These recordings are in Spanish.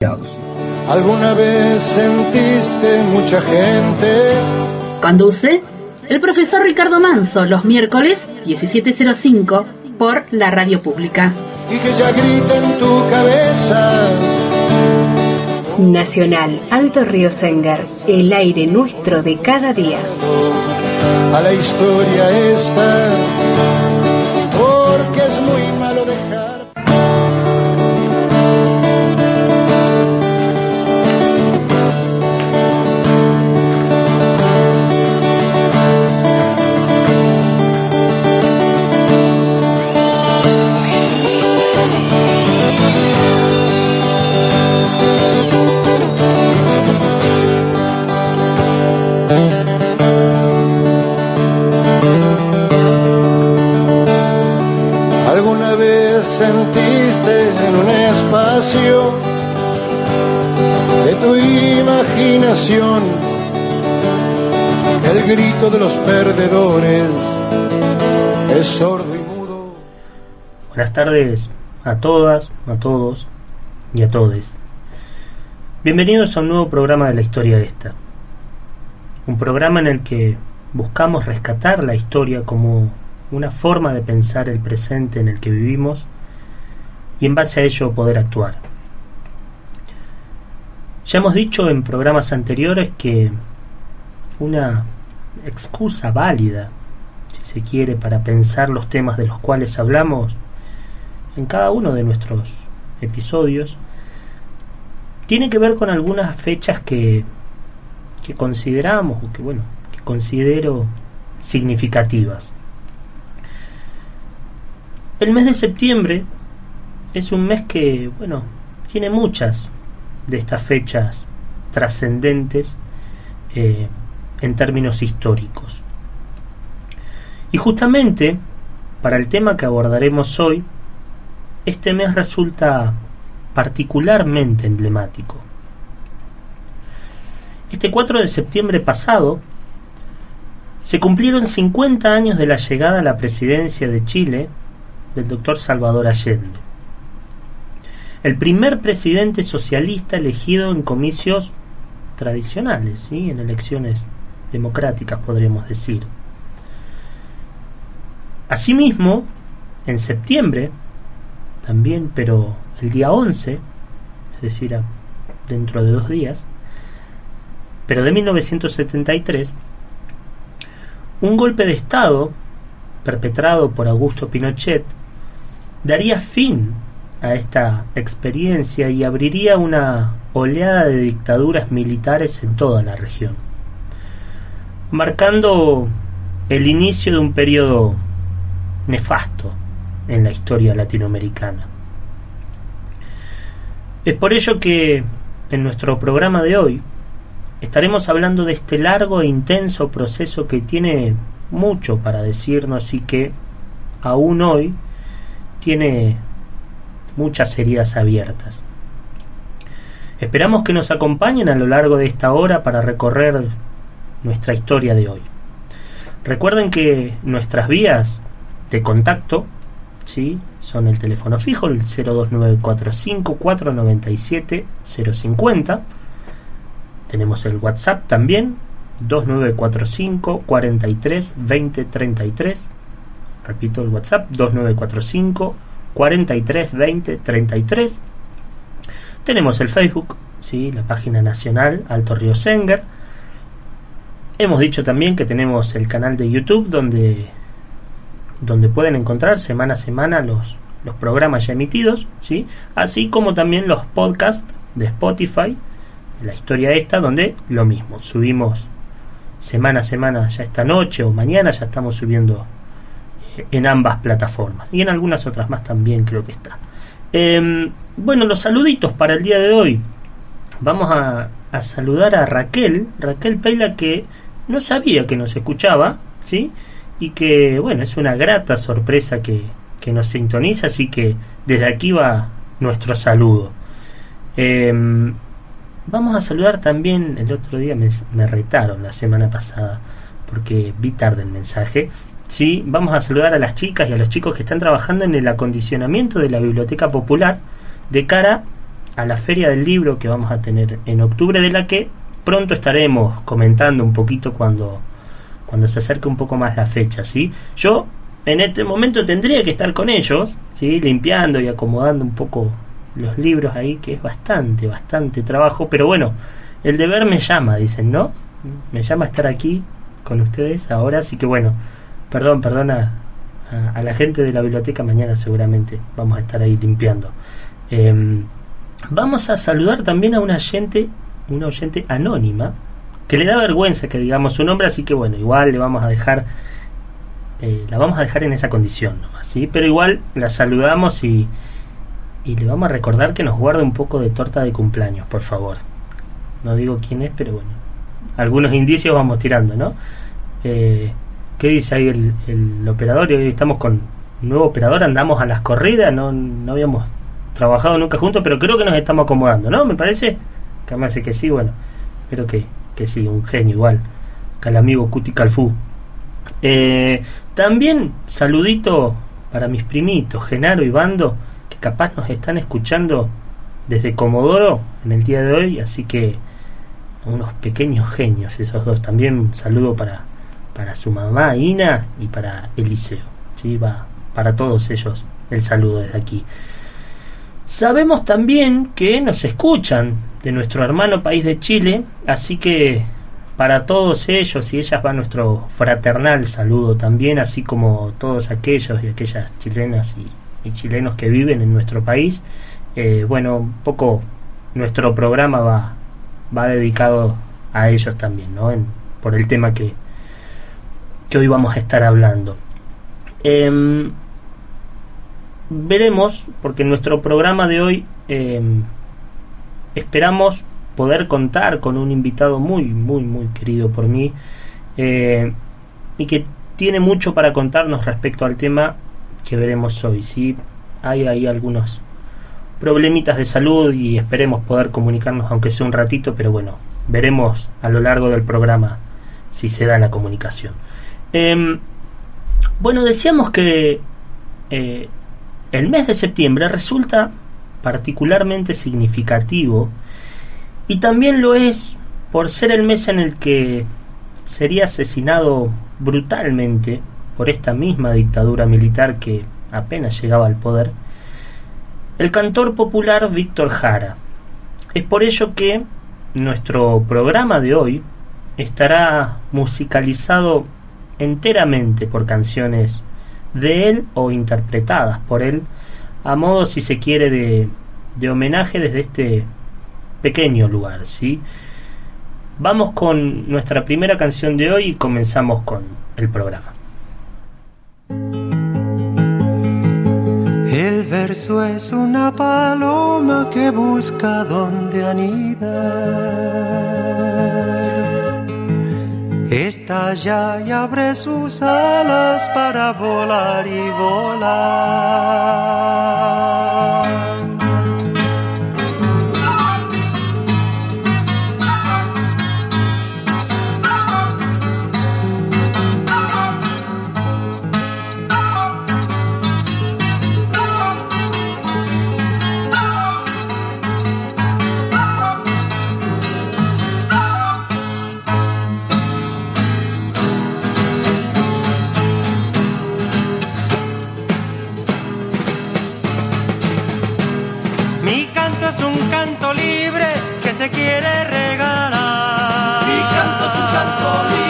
¿Alguna vez sentiste mucha gente? Conduce el profesor Ricardo Manso los miércoles 17:05 por la radio pública. Y que ya grita en tu cabeza. Nacional Alto Río Sengar, el aire nuestro de cada día. A la historia esta, porque es muy malo dejar. Sentiste en un espacio de tu imaginación el grito de los perdedores es sordo y mudo. Buenas tardes a todas, a todos y a todes. Bienvenidos a un nuevo programa de la historia esta. Un programa en el que buscamos rescatar la historia como una forma de pensar el presente en el que vivimos y en base a ello poder actuar. Ya hemos dicho en programas anteriores que una excusa válida, si se quiere, para pensar los temas de los cuales hablamos en cada uno de nuestros episodios, tiene que ver con algunas fechas que consideramos, o que considero significativas. El mes de septiembre es un mes que, tiene muchas de estas fechas trascendentes en términos históricos. Y justamente, para el tema que abordaremos hoy, este mes resulta particularmente emblemático. Este 4 de septiembre pasado, se cumplieron 50 años de la llegada a la presidencia de Chile del doctor Salvador Allende. El primer presidente socialista elegido en comicios tradicionales, ¿sí? En elecciones democráticas, podríamos decir. Asimismo, en septiembre, también, pero el día 11, es decir, dentro de 2 días, pero de 1973, un golpe de Estado perpetrado por Augusto Pinochet daría fin a esta experiencia y abriría una oleada de dictaduras militares en toda la región, marcando el inicio de un periodo nefasto en la historia latinoamericana. Es por ello que en nuestro programa de hoy estaremos hablando de este largo e intenso proceso que tiene mucho para decirnos y que aún hoy tiene muchas heridas abiertas. Esperamos que nos acompañen a lo largo de esta hora para recorrer nuestra historia de hoy. Recuerden que nuestras vías de contacto, ¿sí?, son el teléfono fijo, el 02945 497 050. Tenemos el WhatsApp también, 2945 43 20 33. Repito el WhatsApp, 2945 43 20 33. Tenemos el Facebook, ¿sí?, la página nacional Alto Río Sengar. Hemos dicho también que tenemos el canal de YouTube donde pueden encontrar semana a semana los programas ya emitidos, ¿sí?, así como también los podcasts de Spotify, la historia esta, donde lo mismo, subimos semana a semana, ya esta noche o mañana ya estamos subiendo en ambas plataformas y en algunas otras más también creo que está. Los saluditos para el día de hoy. Vamos a saludar a Raquel Peila, que no sabía que nos escuchaba, ¿sí?, y que es una grata sorpresa que nos sintoniza, así que desde aquí va nuestro saludo. Vamos a saludar también, el otro día me retaron la semana pasada porque vi tarde el mensaje. Sí, vamos a saludar a las chicas y a los chicos que están trabajando en el acondicionamiento de la Biblioteca Popular de cara a la Feria del Libro que vamos a tener en octubre, de la que pronto estaremos comentando un poquito cuando se acerque un poco más la fecha, ¿sí? Yo en este momento tendría que estar con ellos, ¿sí? Limpiando y acomodando un poco los libros ahí, que es bastante trabajo, pero bueno, el deber me llama, dicen, ¿no? Me llama estar aquí con ustedes ahora, así que bueno, perdón a la gente de la biblioteca, mañana seguramente vamos a estar ahí limpiando. Vamos a saludar también a una oyente anónima, que le da vergüenza que digamos su nombre, así que bueno, igual le vamos a dejar la vamos a dejar en esa condición nomás, ¿sí? Pero igual la saludamos y le vamos a recordar que nos guarde un poco de torta de cumpleaños, por favor. No digo quién es, pero bueno, algunos indicios vamos tirando, ¿no? ¿Qué dice ahí el operador? Hoy estamos con un nuevo operador, andamos a las corridas, no habíamos trabajado nunca juntos, pero creo que nos estamos acomodando, ¿no? Me parece que me hace que sí, bueno, espero que sí, un genio igual que el amigo Cuti Calfú. También saludito para mis primitos Genaro y Bando, que capaz nos están escuchando desde Comodoro en el día de hoy, así que unos pequeños genios esos dos. También un saludo para su mamá Ina y para Eliseo, ¿sí? Va para todos ellos el saludo desde aquí. Sabemos también que nos escuchan de nuestro hermano país de Chile, así que para todos ellos y ellas va nuestro fraternal saludo también, así como todos aquellos y aquellas chilenas y chilenos que viven en nuestro país. Bueno, un poco nuestro programa va dedicado a ellos también, ¿no? Por el tema que hoy vamos a estar hablando. Veremos, porque en nuestro programa de hoy esperamos poder contar con un invitado muy querido por mí, y que tiene mucho para contarnos respecto al tema que veremos hoy, ¿sí? Hay ahí algunos problemitas de salud y esperemos poder comunicarnos aunque sea un ratito, pero bueno, veremos a lo largo del programa si se da la comunicación. Bueno, decíamos que el mes de septiembre resulta particularmente significativo, y también lo es por ser el mes en el que sería asesinado brutalmente por esta misma dictadura militar que apenas llegaba al poder el cantor popular Víctor Jara. Es por ello que nuestro programa de hoy estará musicalizado enteramente por canciones de él o interpretadas por él, a modo, si se quiere, de homenaje desde este pequeño lugar, ¿sí? Vamos con nuestra primera canción de hoy y comenzamos con el programa. El verso es una paloma que busca donde anidar. Estalla y abre sus alas para volar y volar. Se quiere regalar. Mi canto es un canto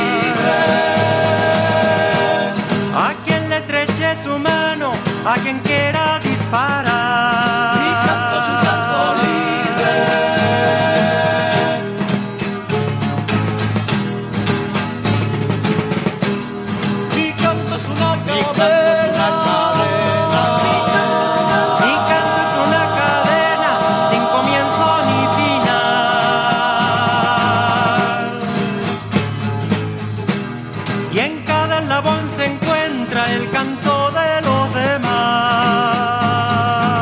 libre. A quien le estreche su mano, a quien quiera disparar. Mi canto es un canto libre. Mi canto es una cadena. Mi canto es una cadena sin comienzo ni final. Y en cada eslabón se encuentra el canto de los demás.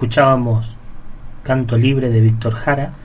escuchábamos Canto Libre de Víctor Jara.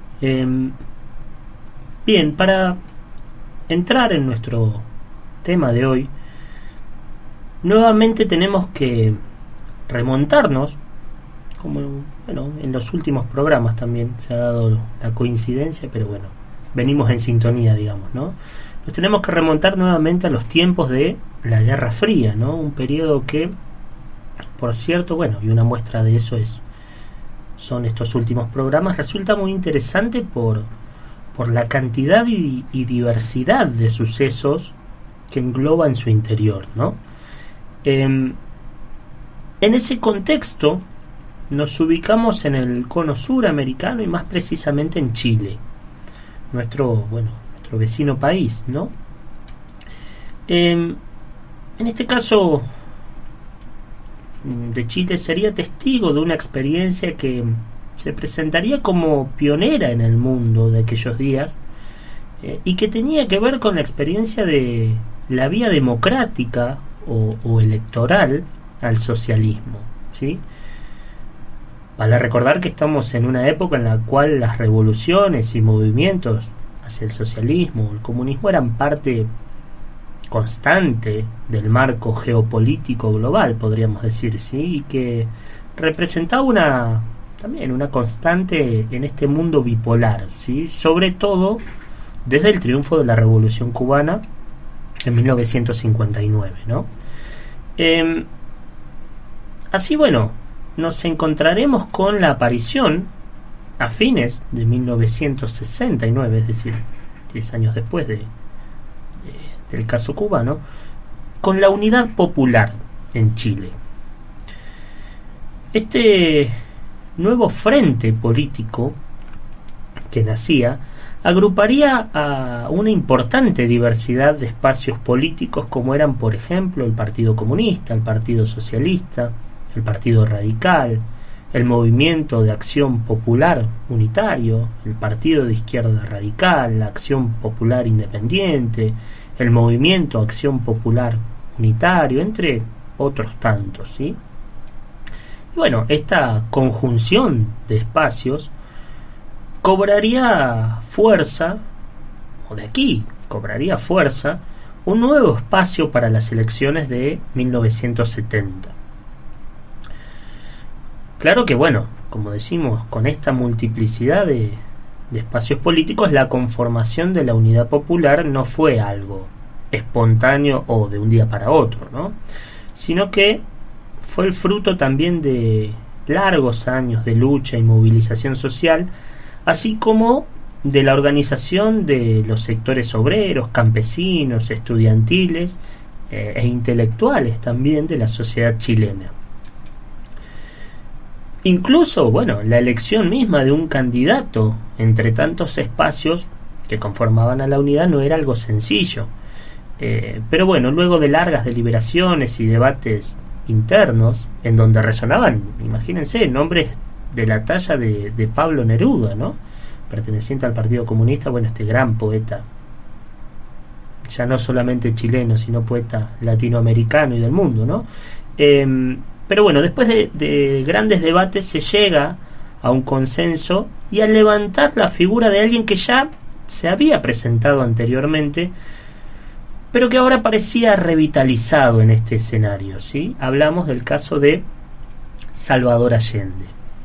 Bien, para entrar en nuestro tema de hoy, nuevamente tenemos que remontarnos, como bueno, en los últimos programas también se ha dado la coincidencia, pero bueno, venimos en sintonía, digamos, ¿no? Nos tenemos que remontar nuevamente a los tiempos de la Guerra Fría, ¿no? Un periodo que, por cierto, bueno, y una muestra de eso son estos últimos programas, resulta muy interesante por la cantidad y diversidad de sucesos que engloba en su interior, ¿no? En ese contexto nos ubicamos en el cono suramericano y más precisamente en Chile, nuestro vecino país, ¿no? En este caso de Chile sería testigo de una experiencia que se presentaría como pionera en el mundo de aquellos días, y que tenía que ver con la experiencia de la vía democrática o electoral al socialismo, ¿sí? Vale recordar que estamos en una época en la cual las revoluciones y movimientos hacia el socialismo o el comunismo eran parte constante del marco geopolítico global, podríamos decir, ¿sí? Y que representaba también una constante en este mundo bipolar, ¿sí? Sobre todo desde el triunfo de la Revolución Cubana en 1959, ¿no? Así, bueno, nos encontraremos con la aparición a fines de 1969, es decir, 10 años después del caso cubano, con la Unidad Popular en Chile. Este nuevo frente político que nacía agruparía a una importante diversidad de espacios políticos como eran, por ejemplo, el Partido Comunista, el Partido Socialista, el Partido Radical, el Movimiento de Acción Popular Unitario, el Partido de Izquierda Radical, la Acción Popular Independiente, el Movimiento Acción Popular Unitario, entre otros tantos, ¿sí? Y bueno, esta conjunción de espacios cobraría fuerza, o de aquí cobraría fuerza, un nuevo espacio para las elecciones de 1970. Claro que, bueno, como decimos, con esta multiplicidad de espacios políticos, la conformación de la Unidad Popular no fue algo espontáneo o de un día para otro, ¿no? Sino que fue el fruto también de largos años de lucha y movilización social, así como de la organización de los sectores obreros, campesinos, estudiantiles e intelectuales también de la sociedad chilena. Incluso, bueno, la elección misma de un candidato entre tantos espacios que conformaban a la unidad no era algo sencillo. Pero bueno, luego de largas deliberaciones y debates internos, en donde resonaban, imagínense, nombres de la talla de Pablo Neruda, ¿no? Perteneciente al Partido Comunista, bueno, este gran poeta, ya no solamente chileno, sino poeta latinoamericano y del mundo, ¿no? Pero bueno, después de grandes debates se llega a un consenso y a levantar la figura de alguien que ya se había presentado anteriormente, pero que ahora parecía revitalizado en este escenario, ¿sí? Hablamos del caso de Salvador Allende.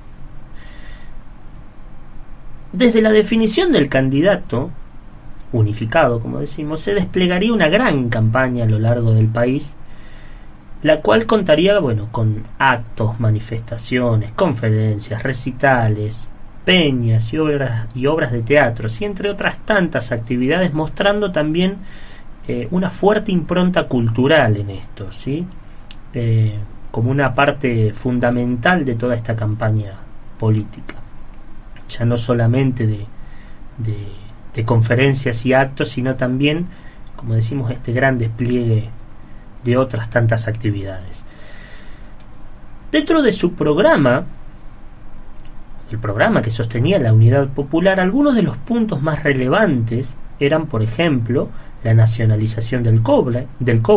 Desde la definición del candidato unificado, como decimos, se desplegaría una gran campaña a lo largo del país, la cual contaría, bueno, con actos, manifestaciones, conferencias, recitales, peñas y obras de teatro, y entre otras tantas actividades, mostrando también una fuerte impronta cultural en esto, ¿sí? Como una parte fundamental de toda esta campaña política, ya no solamente de conferencias y actos, sino también, como decimos, este gran despliegue de otras tantas actividades. Dentro de su programa, el programa que sostenía la Unidad Popular, algunos de los puntos más relevantes eran, por ejemplo, la nacionalización del cobre,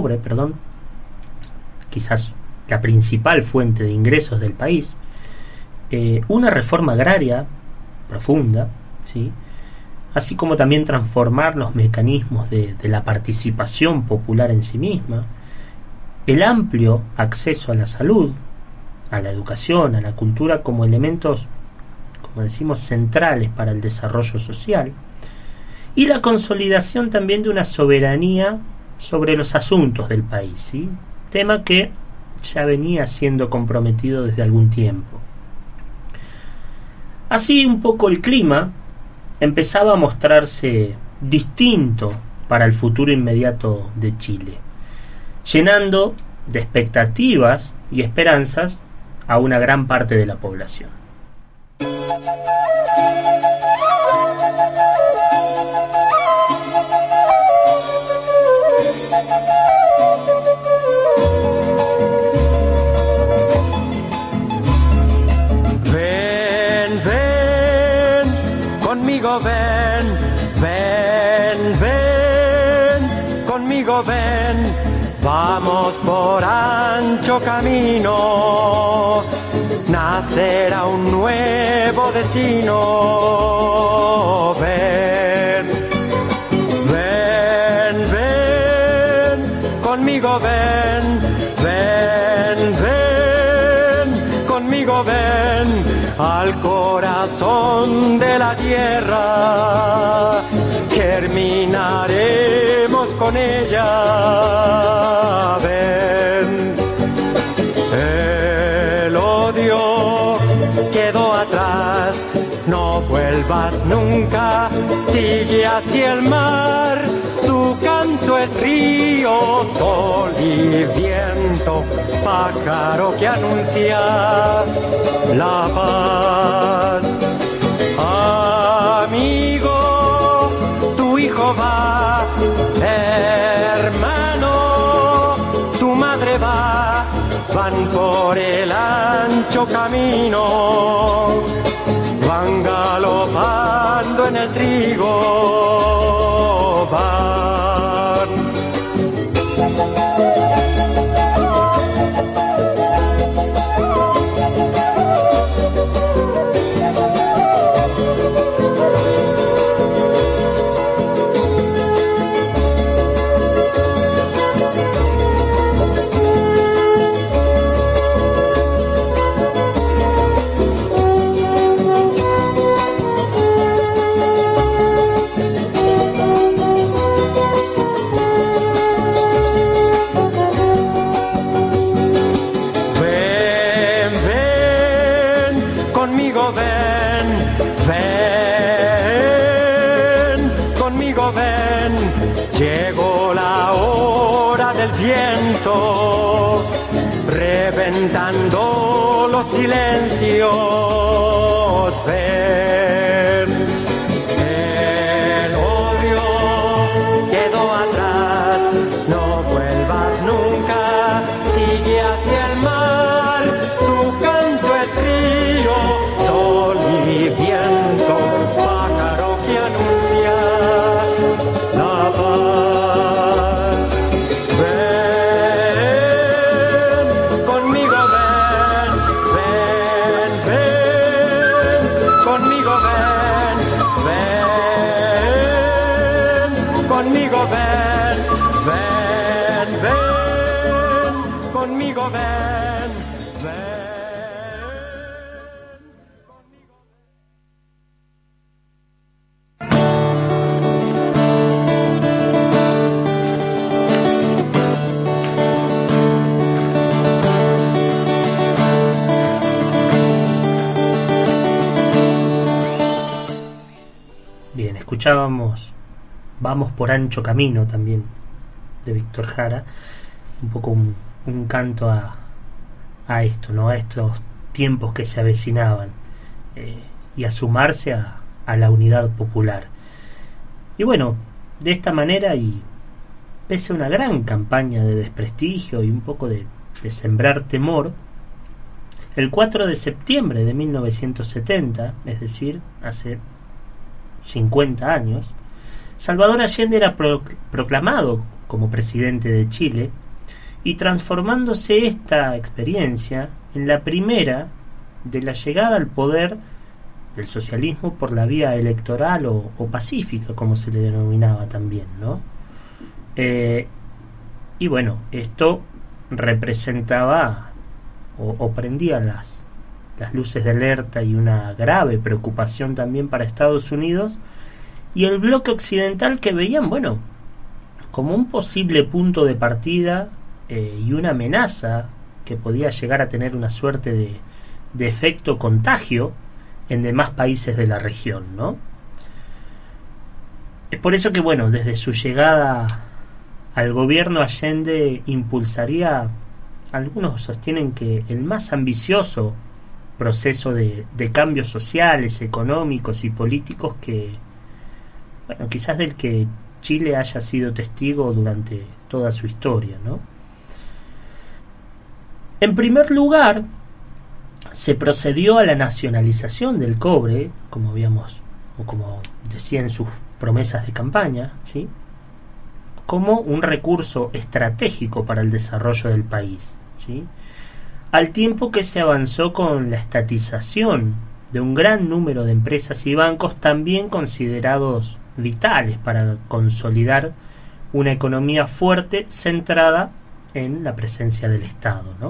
quizás la principal fuente de ingresos del país, una reforma agraria profunda, ¿sí? Así como también transformar los mecanismos de la participación popular en sí misma, el amplio acceso a la salud, a la educación, a la cultura como elementos, como decimos, centrales para el desarrollo social, y la consolidación también de una soberanía sobre los asuntos del país, ¿sí? Tema que ya venía siendo comprometido desde algún tiempo. Así un poco el clima empezaba a mostrarse distinto para el futuro inmediato de Chile, llenando de expectativas y esperanzas a una gran parte de la población. Ven, conmigo ven, vamos por ancho camino, nacerá un nuevo destino. Ven, ven, ven, conmigo ven, ven, ven, conmigo ven, al corazón de la tierra, germinaremos con ella. Ven, el odio quedó atrás, no vuelvas nunca, sigue hacia el mar, tu canto es río, sol y viento, pájaro que anuncia la paz. Amigo, tu hijo va, hermano, tu madre va, van por el ancho camino, van galopando en el trigo, van. Llegó la hora del viento, reventando los silencios. Ven, el odio quedó atrás, no vuelvas nunca, sigue hacia el mar, tu canto es río, sol y viento, pájaro que anuncia la paz. Ven, conmigo ven, ven, ven, conmigo ven, ven, conmigo ven, ven, ven, conmigo ven, ven. Bien, escuchábamos Vamos por ancho camino también de Víctor Jara, un poco un canto a esto, ¿no? A estos tiempos que se avecinaban, y a sumarse a la unidad popular. Y bueno, de esta manera, y pese a una gran campaña de desprestigio y un poco de sembrar temor, el 4 de septiembre de 1970, es decir, hace 50 años, Salvador Allende era proclamado como presidente de Chile, y transformándose esta experiencia en la primera de la llegada al poder del socialismo por la vía electoral o pacífica, como se le denominaba también, ¿no? Y bueno, esto representaba o prendía las luces de alerta y una grave preocupación también para Estados Unidos y el bloque occidental, que veían, bueno, como un posible punto de partida y una amenaza que podía llegar a tener una suerte de efecto contagio en demás países de la región, ¿no? Es por eso que, bueno, desde su llegada al gobierno, Allende impulsaría, algunos sostienen que el más ambicioso proceso de cambios sociales, económicos y políticos que, bueno, quizás del que Chile haya sido testigo durante toda su historia, ¿no? En primer lugar, se procedió a la nacionalización del cobre, como decía en sus promesas de campaña, ¿sí?, como un recurso estratégico para el desarrollo del país, ¿sí?, al tiempo que se avanzó con la estatización de un gran número de empresas y bancos también considerados vitales para consolidar una economía fuerte centrada en la presencia del Estado, ¿no?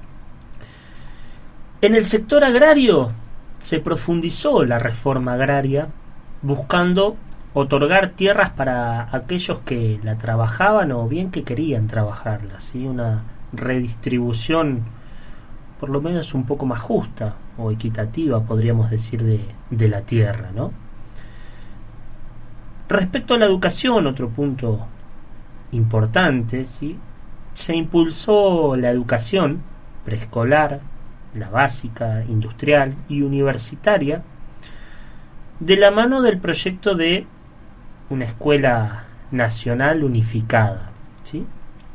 En el sector agrario se profundizó la reforma agraria buscando otorgar tierras para aquellos que la trabajaban o bien que querían trabajarla, ¿sí?, una redistribución por lo menos un poco más justa o equitativa, podríamos decir, de la tierra, ¿no? Respecto a la educación, otro punto importante, ¿sí?, se impulsó la educación preescolar, la básica, industrial y universitaria, de la mano del proyecto de una escuela nacional unificada, ¿sí?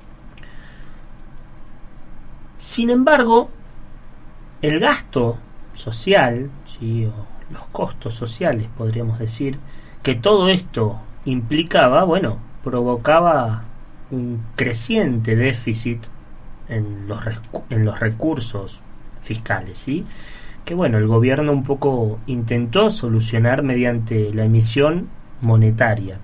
Sin embargo, el gasto social, ¿sí?, o los costos sociales, podríamos decir, que todo esto implicaba, bueno, provocaba un creciente déficit en los recursos fiscales, ¿sí?, que, bueno, el gobierno un poco intentó solucionar mediante la emisión monetaria.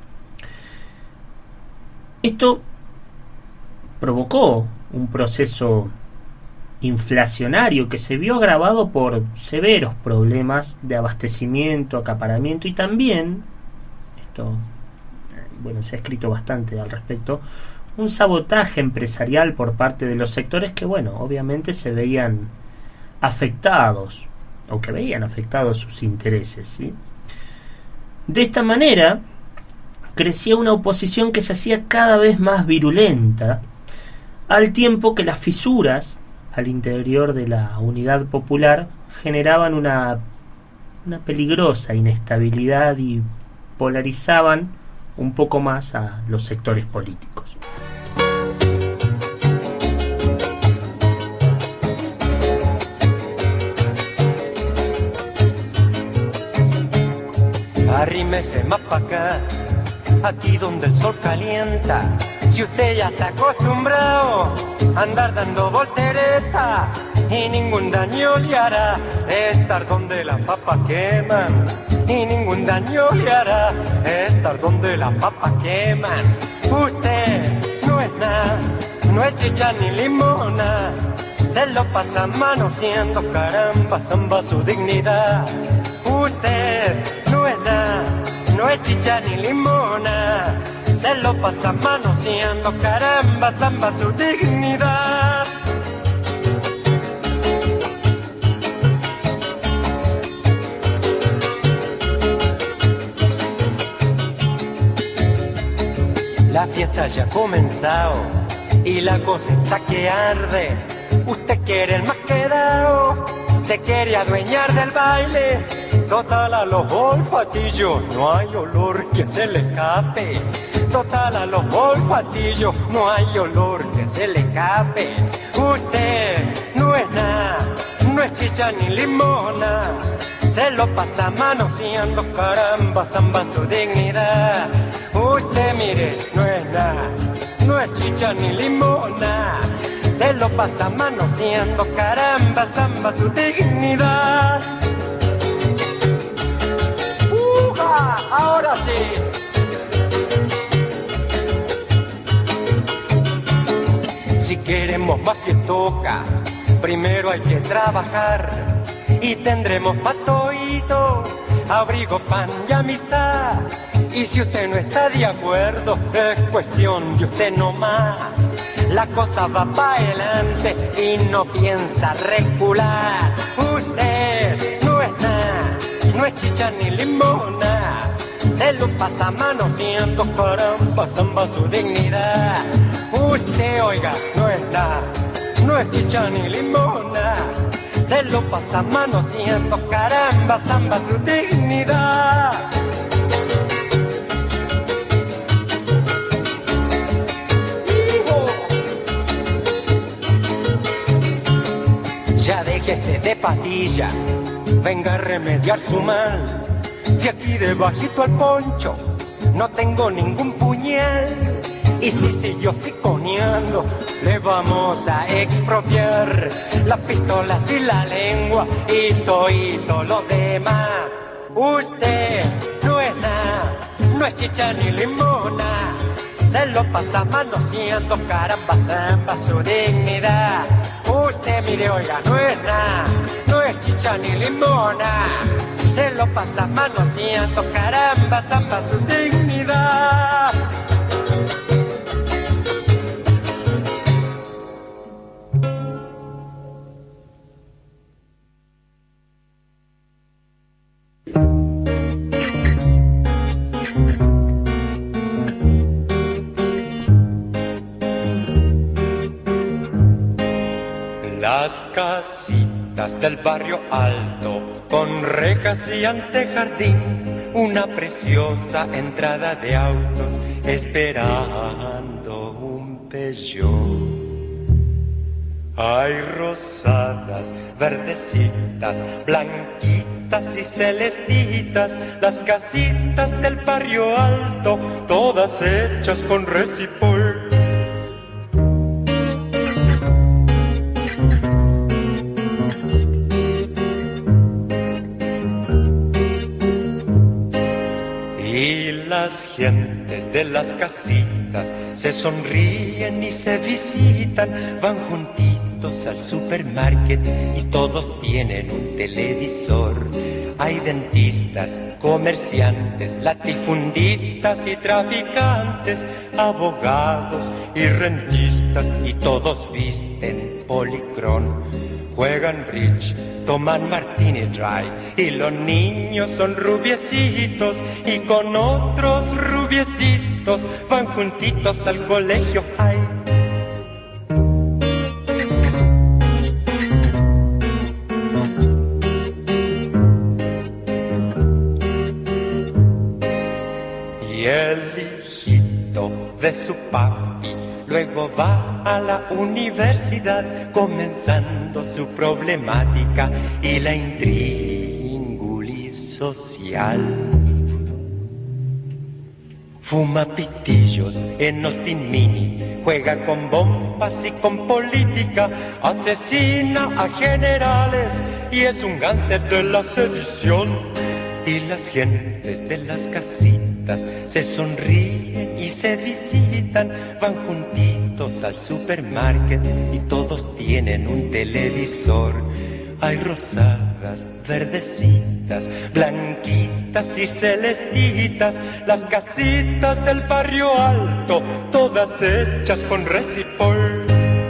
Esto provocó un proceso inflacionario que se vio agravado por severos problemas de abastecimiento, acaparamiento y también, esto, bueno, se ha escrito bastante al respecto, un sabotaje empresarial por parte de los sectores que, bueno, obviamente se veían afectados o que veían afectados sus intereses, ¿sí? De esta manera crecía una oposición que se hacía cada vez más virulenta, al tiempo que las fisuras al interior de la unidad popular generaban una peligrosa inestabilidad y polarizaban un poco más a los sectores políticos. Arrímese más pa' acá, aquí donde el sol calienta. Si usted ya está acostumbrado a andar dando voltereta y ningún daño le hará estar donde las papas queman, y ningún daño le hará estar donde las papas queman. Usted no es nada, no es chicha ni limona, se lo pasa manoseando, caramba, zamba su dignidad. Usted no es nada, no es chicha ni limona, se lo pasa manoseando, caramba, zamba su dignidad. La fiesta ya ha comenzado y la cosa está que arde. Usted quiere el más quedado, se quiere adueñar del baile. Total a los olfatillos, no hay olor que se le escape. Total a los olfatillos, no hay olor que se le escape. Usted no es nada, no es chicha ni limona, se lo pasa manoseando, caramba, zamba su dignidad. Usted mire, no es nada, no es chicha ni limona, se lo pasa manoseando, caramba, zamba su dignidad. ¡Uja! Ahora sí. Si queremos más fiestoca, primero hay que trabajar y tendremos pa' toito, abrigo, pan y amistad. Y si usted no está de acuerdo, es cuestión de usted nomás. La cosa va pa' adelante y no piensa recular. Usted no es nada, no es chicha ni limona, se lo pasa manoseando, caramba, zamba su dignidad. Usted, oiga, no es nada, no es chicha ni limona, se lo pasa manoseando, caramba, zamba su dignidad. Ya déjese de patilla, venga a remediar su mal. Si aquí debajito al poncho no tengo ningún puñal, y si siguió siconeando, le vamos a expropiar las pistolas y la lengua y todo lo demás. Usted no es nada, no es chicha ni limona, se lo pasa manoseando, caramba, zamba su dignidad. Usted, mire, oiga, no es nada, no es chicha ni limona, se lo pasa manoseando, caramba, zamba su dignidad. Las casitas del barrio alto, con rejas y antejardín, una preciosa entrada de autos, esperando un Peugeot. Hay rosadas, verdecitas, blanquitas y celestitas, las casitas del barrio alto, todas hechas con resipol. Las gentes de las casitas se sonríen y se visitan, van juntitos al supermarket y todos tienen un televisor. Hay dentistas, comerciantes, latifundistas y traficantes, abogados y rentistas, y todos visten policrón. Juegan bridge, toman martini dry, y los niños son rubiecitos, y con otros rubiecitos van juntitos al colegio high. Y el hijito de su papi luego va a la universidad, comenzando su problemática y la intríngulis social. Fuma pitillos en Austin Mini, juega con bombas y con política, asesina a generales y es un gánster de la sedición. Y las gentes de las casitas se sonríen y se visitan, van juntitos al supermarket y todos tienen un televisor. Hay rosadas, verdecitas, blanquitas y celestitas, las casitas del barrio alto, todas hechas con resipol.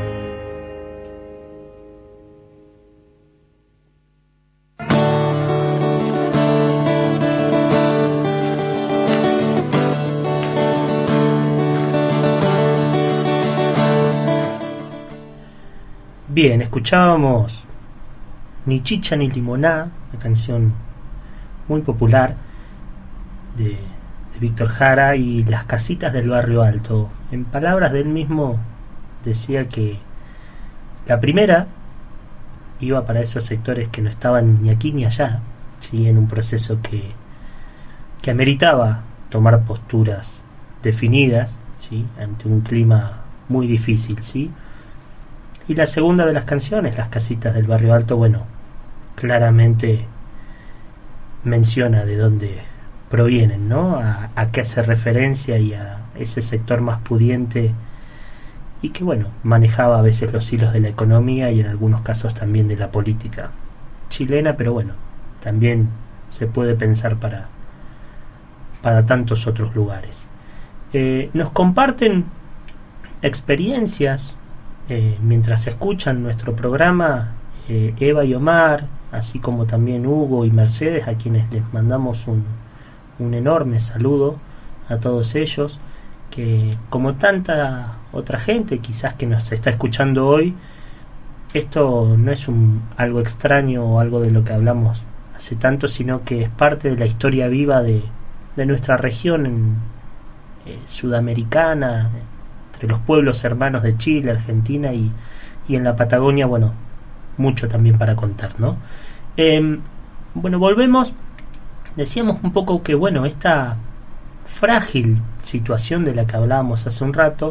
Bien, escuchábamos Ni Chicha ni Limoná, una canción muy popular de Víctor Jara, y Las casitas del barrio alto. En palabras de él mismo decía que la primera iba para esos sectores que no estaban ni aquí ni allá, ¿sí? En un proceso que ameritaba tomar posturas definidas, ¿sí? Ante un clima muy difícil, ¿sí? Y la segunda de las canciones, Las casitas del barrio alto, bueno, claramente menciona de dónde provienen, ¿no? A qué hace referencia y a ese sector más pudiente y que, bueno, manejaba a veces los hilos de la economía y en algunos casos también de la política chilena, pero bueno, también se puede pensar para tantos otros lugares. Nos comparten experiencias mientras escuchan nuestro programa, Eva y Omar, así como también Hugo y Mercedes, a quienes les mandamos un enorme saludo a todos ellos, que como tanta otra gente quizás que nos está escuchando hoy, esto no es algo extraño o algo de lo que hablamos hace tanto, sino que es parte de la historia viva de nuestra región sudamericana, entre los pueblos hermanos de Chile, Argentina y en la Patagonia, bueno, mucho también para contar, ¿no? Bueno, volvemos. Decíamos un poco que, bueno, esta frágil situación de la que hablábamos hace un rato,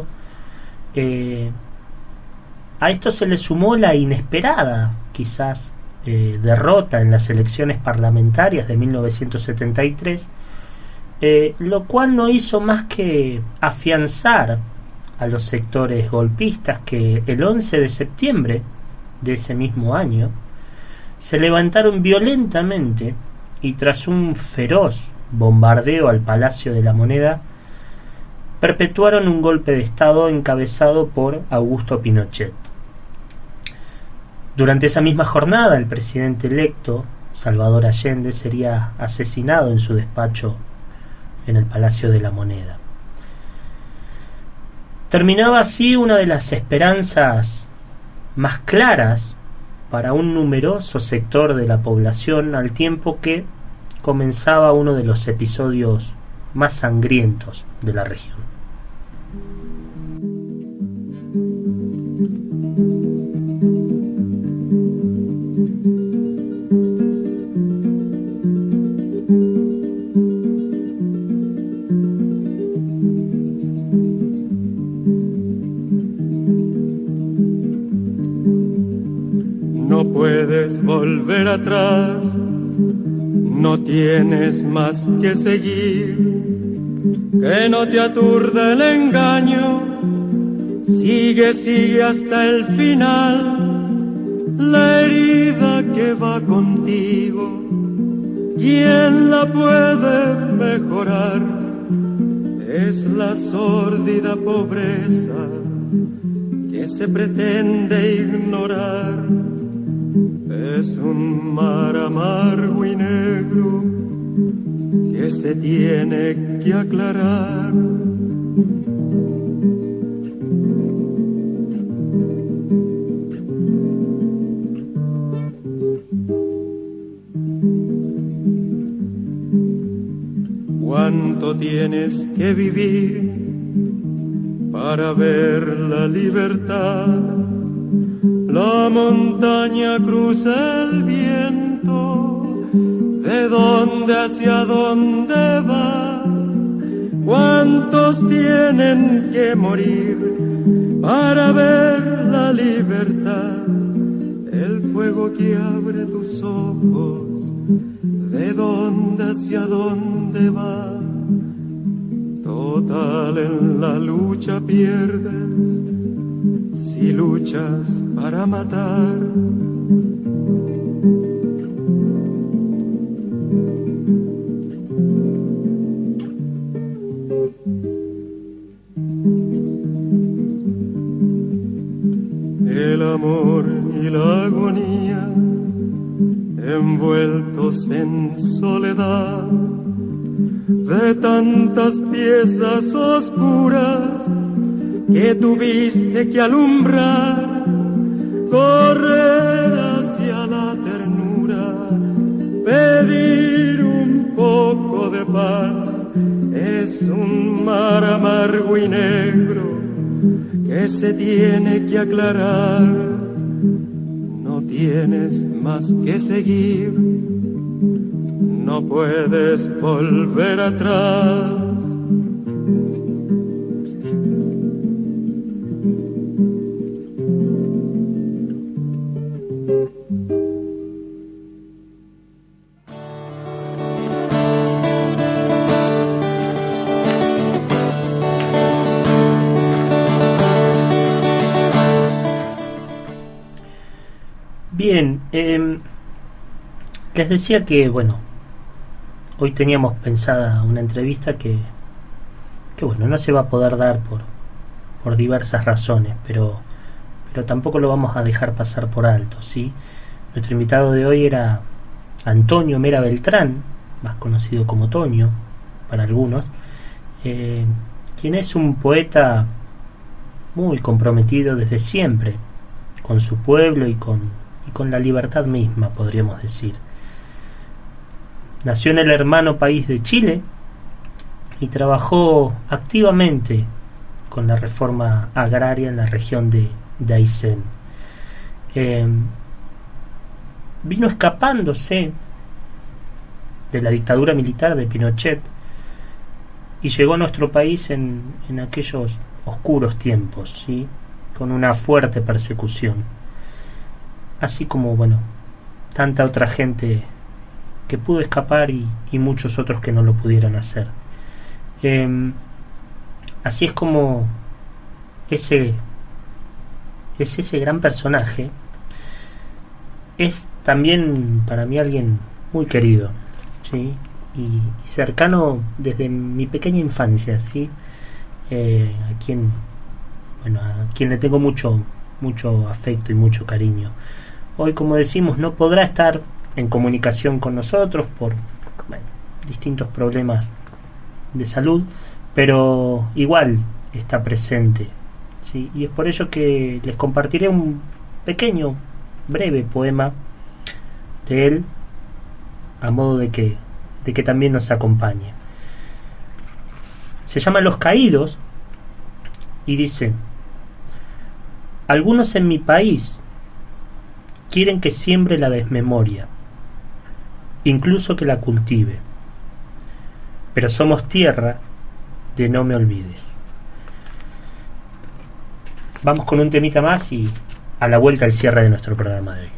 a esto se le sumó la inesperada, quizás, derrota en las elecciones parlamentarias de 1973, lo cual no hizo más que afianzar a los sectores golpistas que el 11 de septiembre de ese mismo año se levantaron violentamente y tras un feroz bombardeo al Palacio de la Moneda perpetuaron un golpe de Estado encabezado por Augusto Pinochet. Durante esa misma jornada el presidente electo Salvador Allende sería asesinado en su despacho en el Palacio de la Moneda. Terminaba así una de las esperanzas más claras para un numeroso sector de la población, al tiempo que comenzaba uno de los episodios más sangrientos de la región. No puedes volver atrás, no tienes más que seguir, que no te aturde el engaño, sigue, sigue hasta el final, la herida que va contigo, ¿quién la puede mejorar? Es la sórdida pobreza que se pretende ignorar. Es un mar amargo y negro que se tiene que aclarar. ¿Cuánto tienes que vivir para ver la libertad? La montaña cruza el viento, ¿de dónde hacia dónde va? ¿Cuántos tienen que morir para ver la libertad? El fuego que abre tus ojos, ¿de dónde hacia dónde va? Total, en la lucha pierdes si luchas para matar. El amor y la agonía envueltos en soledad de tantas piezas oscuras que tuviste que alumbrar, correr hacia la ternura, pedir un poco de pan. Es un mar amargo y negro que se tiene que aclarar. No tienes más que seguir, no puedes volver atrás. Bien, les decía que, bueno, hoy teníamos pensada una entrevista que bueno, no se va a poder dar por diversas razones, pero tampoco lo vamos a dejar pasar por alto, ¿sí? Nuestro invitado de hoy era Antonio Mera Beltrán, más conocido como Toño para algunos, quien es un poeta muy comprometido desde siempre con su pueblo y con la libertad misma, podríamos decir. Nació en el hermano país de Chile y trabajó activamente con la reforma agraria en la región de Aysén. Vino escapándose de la dictadura militar de Pinochet y llegó a nuestro país en aquellos oscuros tiempos, ¿sí? Con una fuerte persecución, así como, bueno, tanta otra gente que pudo escapar y muchos otros que no lo pudieron hacer. Así es como ese gran personaje es también para mí alguien muy querido, ¿sí? Y cercano desde mi pequeña infancia, ¿sí? A quien le tengo mucho afecto y mucho cariño. Hoy, como decimos, no podrá estar en comunicación con nosotros por distintos problemas de salud, pero igual está presente, ¿sí? Y es por ello que les compartiré un pequeño, breve poema de él, a modo de que también nos acompañe. Se llama Los Caídos y dice: algunos en mi país quieren que siembre la desmemoria, incluso que la cultive, pero somos tierra de no me olvides. Vamos con un temita más y a la vuelta al cierre de nuestro programa de hoy.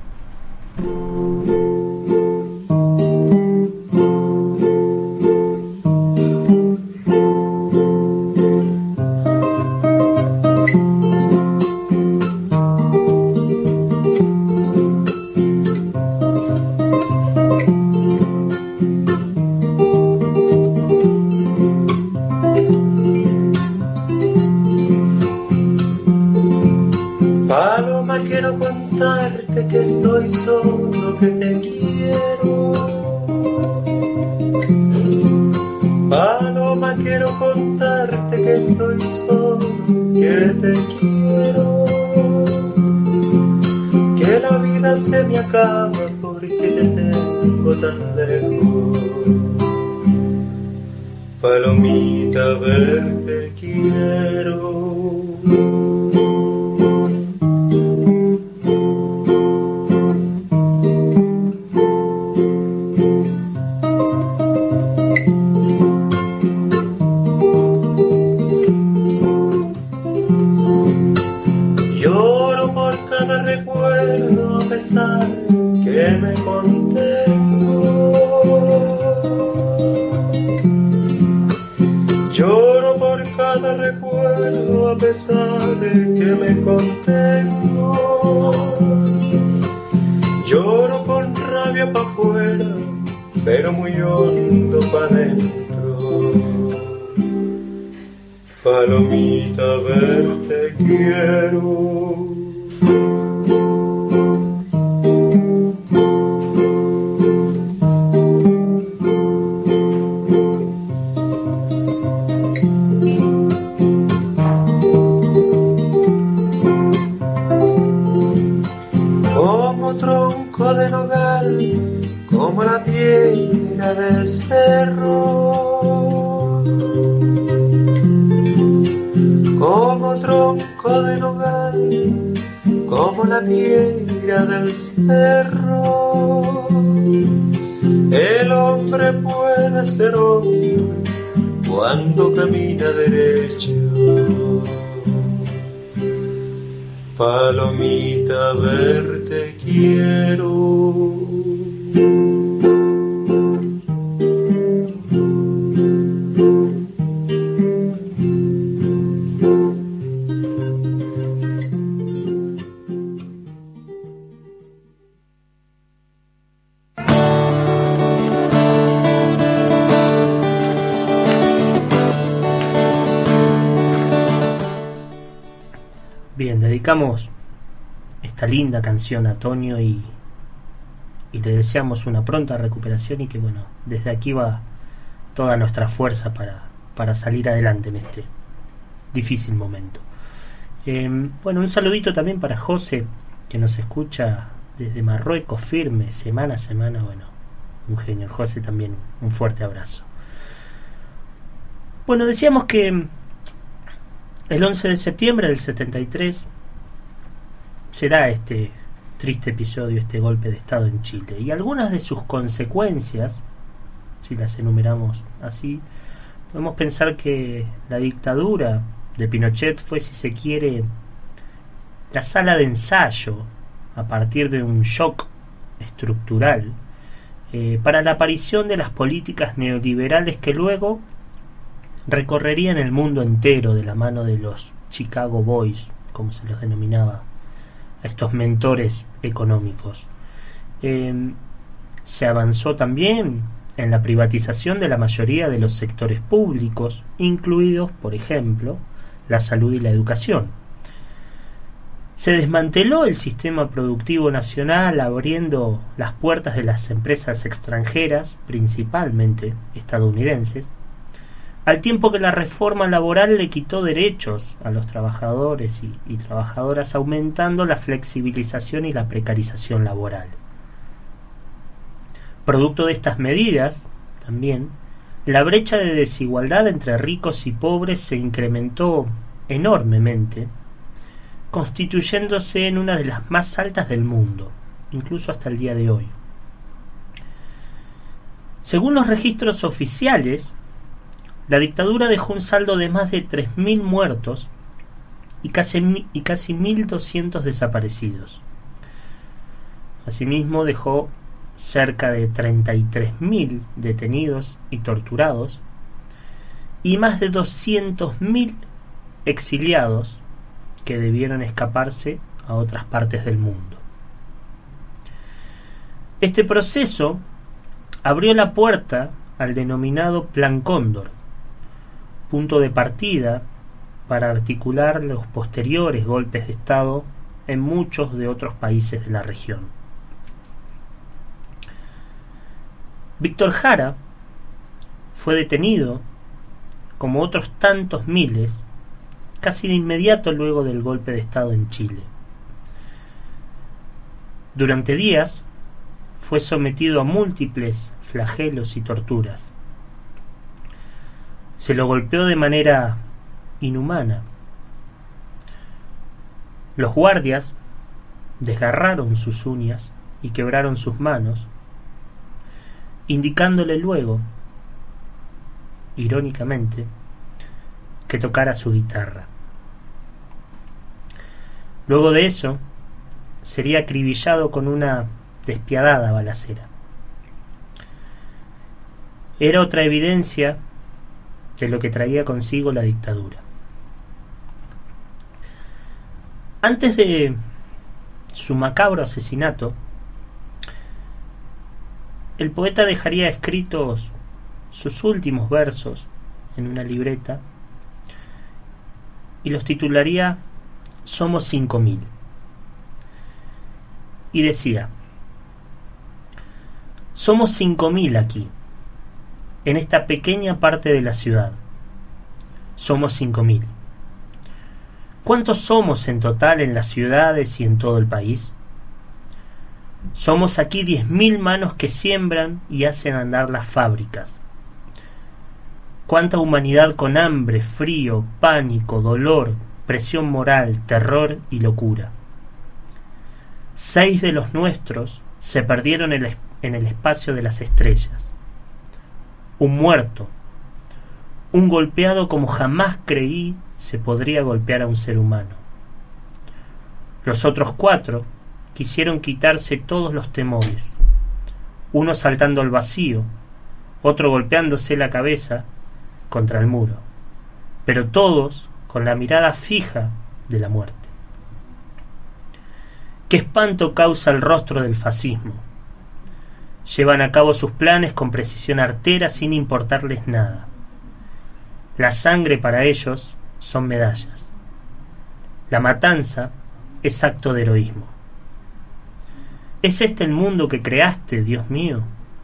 Paloma, quiero contarte que estoy solo, que te quiero. Paloma, quiero contarte que estoy solo, que te quiero. Que la vida se me acaba porque te tengo tan lejos. Palomita, verte quiero. Que me contengo, lloro por cada recuerdo a pesar de que me contengo, lloro con rabia pa' afuera pero muy hondo pa' adentro. Palomita, verte quiero. Como la piedra del cerro, como tronco de nogal, como la piedra del cerro. El hombre puede ser hombre cuando camina derecho. Palomita, verte quiero. Le dedicamos esta linda canción a Toño y le deseamos una pronta recuperación y que bueno, desde aquí va toda nuestra fuerza para salir adelante en este difícil momento. Bueno, un saludito también para José, que nos escucha desde Marruecos, firme, semana a semana. Bueno, un genio. José también, un fuerte abrazo. Bueno, decíamos que el 11 de septiembre del 73 se da este triste episodio, este golpe de Estado en Chile, y algunas de sus consecuencias, si las enumeramos así, podemos pensar que la dictadura de Pinochet fue, si se quiere, la sala de ensayo a partir de un shock estructural para la aparición de las políticas neoliberales que luego recorrerían el mundo entero de la mano de los Chicago Boys, como se los denominaba a estos mentores económicos. Se avanzó también en la privatización de la mayoría de los sectores públicos, incluidos, por ejemplo, la salud y la educación. Se desmanteló el sistema productivo nacional, abriendo las puertas de las empresas extranjeras, principalmente estadounidenses, al tiempo que la reforma laboral le quitó derechos a los trabajadores y trabajadoras, aumentando la flexibilización y la precarización laboral. Producto de estas medidas, también, la brecha de desigualdad entre ricos y pobres se incrementó enormemente, constituyéndose en una de las más altas del mundo, incluso hasta el día de hoy. Según los registros oficiales, la dictadura dejó un saldo de más de 3.000 muertos y casi 1.200 desaparecidos. Asimismo, dejó cerca de 33.000 detenidos y torturados y más de 200.000 exiliados que debieron escaparse a otras partes del mundo. Este proceso abrió la puerta al denominado Plan Cóndor, punto de partida para articular los posteriores golpes de Estado en muchos de otros países de la región. Víctor Jara fue detenido, como otros tantos miles, casi de inmediato luego del golpe de Estado en Chile. Durante días fue sometido a múltiples flagelos y torturas. Se lo golpeó de manera inhumana. Los guardias desgarraron sus uñas y quebraron sus manos, indicándole luego, irónicamente, que tocara su guitarra. Luego de eso, sería acribillado con una despiadada balacera. Era otra evidencia de lo que traía consigo la dictadura. Antes de su macabro asesinato, el poeta dejaría escritos sus últimos versos en una libreta y los titularía Somos 5000. Y decía: somos 5000 aquí, en esta pequeña parte de la ciudad. Somos 5000. ¿Cuántos somos en total en las ciudades y en todo el país? Somos aquí 10.000 manos que siembran y hacen andar las fábricas. Cuánta humanidad con hambre, frío, pánico, dolor, presión moral, terror y locura. 6 de los nuestros se perdieron en el espacio de las estrellas. Un muerto, un golpeado como jamás creí se podría golpear a un ser humano. Los otros 4 quisieron quitarse todos los temores, uno saltando al vacío, otro golpeándose la cabeza contra el muro, pero todos con la mirada fija de la muerte. Qué espanto causa el rostro del fascismo. Llevan a cabo sus planes con precisión artera sin importarles nada. La sangre para ellos son medallas. La matanza es acto de heroísmo. ¿Es este el mundo que creaste, Dios mío?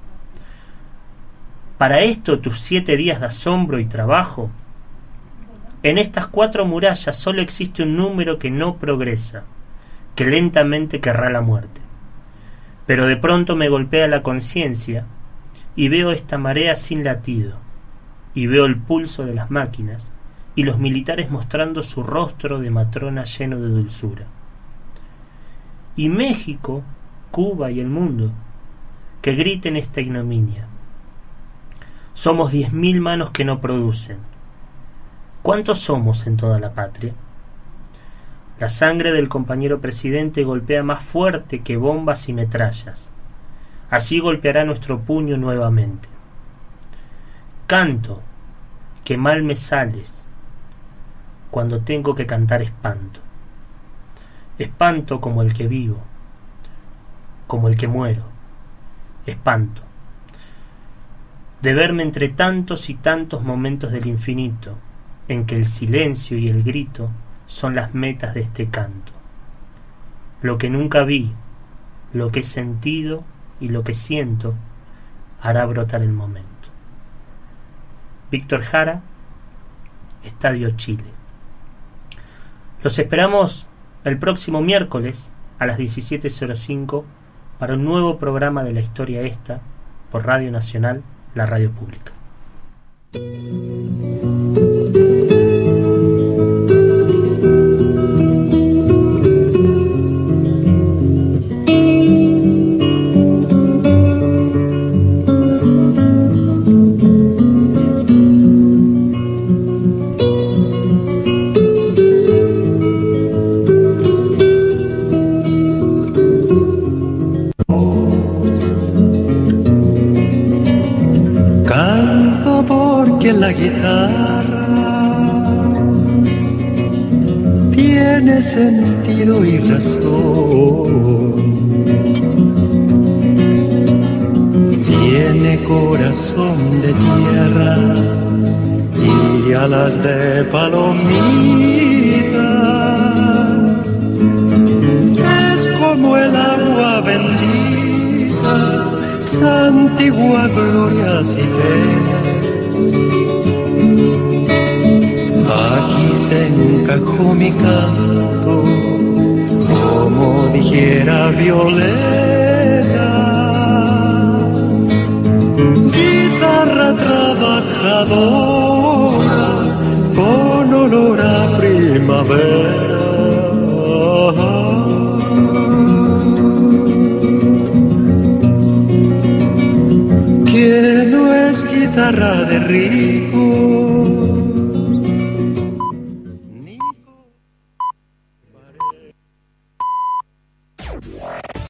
¿Para esto tus 7 días de asombro y trabajo? En estas 4 murallas solo existe un número que no progresa, que lentamente querrá la muerte. Pero de pronto me golpea la conciencia y veo esta marea sin latido, y veo el pulso de las máquinas y los militares mostrando su rostro de matrona lleno de dulzura. Y México, Cuba y el mundo, que griten esta ignominia. Somos 10.000 manos que no producen. ¿Cuántos somos en toda la patria? La sangre del compañero presidente golpea más fuerte que bombas y metrallas. Así golpeará nuestro puño nuevamente. Canto, que mal me sales, cuando tengo que cantar espanto. Espanto como el que vivo, como el que muero. Espanto de verme entre tantos y tantos momentos del infinito, en que el silencio y el grito son las metas de este canto. Lo que nunca vi, lo que he sentido y lo que siento, hará brotar el momento. Víctor Jara, Estadio Chile. Los esperamos el próximo miércoles a las 17:05 para un nuevo programa de La Historia Esta por Radio Nacional, la radio pública. La guitarra tiene sentido y razón, tiene corazón de tierra y alas de palomita. Es como el agua bendita, santigua glorias y penas. Aquí se encajó mi canto, como dijera Violeta. Guitarra trabajadora, con olor a primavera. Que no es guitarra de rico,